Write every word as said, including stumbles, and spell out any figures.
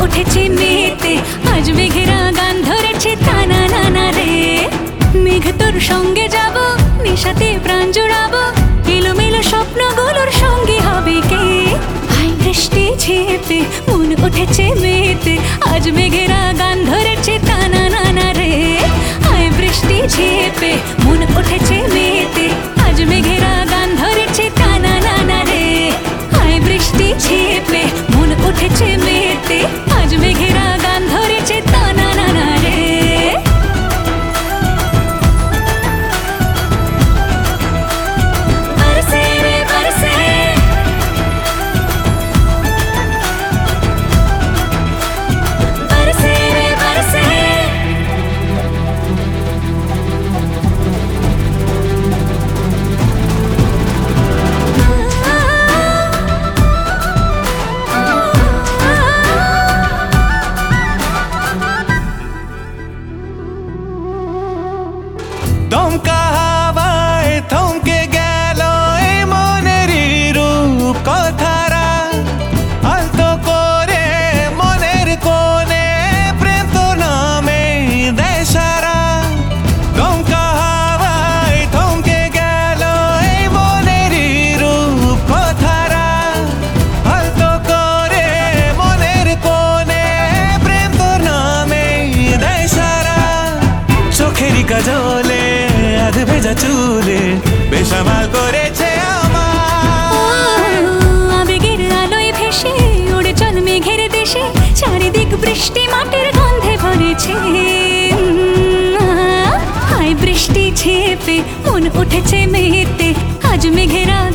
উঠেছে মেতে, আজ মেঘেরা গান ধরেছে টানা নানা রে। মেঘ তোর সঙ্গে যাব, নেশাতে প্রাণ জুড়াবো, এলোমেলো স্বপ্নগুলোর সঙ্গে হবে কে? আই বৃষ্টি ঝেপে মন উঠেছে মেতে, আজ মেঘেরা গান ধরেছে টানা নানা রে। আই বৃষ্টি ঝেপে মন উঠেছে মেতে, আজ মেঘেরা গান ধরেছে টানা নানা রে। আই বৃষ্টি ঝেপে মন উঠেছে মেতে, আজ মেঘেরা গান ধরেছে টানা নানা রে। বরসে রে বরসে, বরসে রে বরসে। দমকা হাওয়ায় থমকে গেল এই মনেরই রূপ কথারা, আলতো করে মনের কোণে প্রেম তো নামে দেয় সারা। দমকা হাওয়ায় থমকে গেল এই মনেরই রূপ কথারা, আলতো করে মনের কোণে প্রেম তো নামে দেয় সারা। চোখেরই কাজলে আধ ভেজা চুলে বেসামাল করেছে আমার। আবেগের আলোয় ভেসে উড়ে চল মেঘের দেশে, চারিদিক বৃষ্টি মাটির গন্ধে ভরেছে। হায় বৃষ্টি ঝেপে মন উঠেছে মেতে, আজ মেঘেরা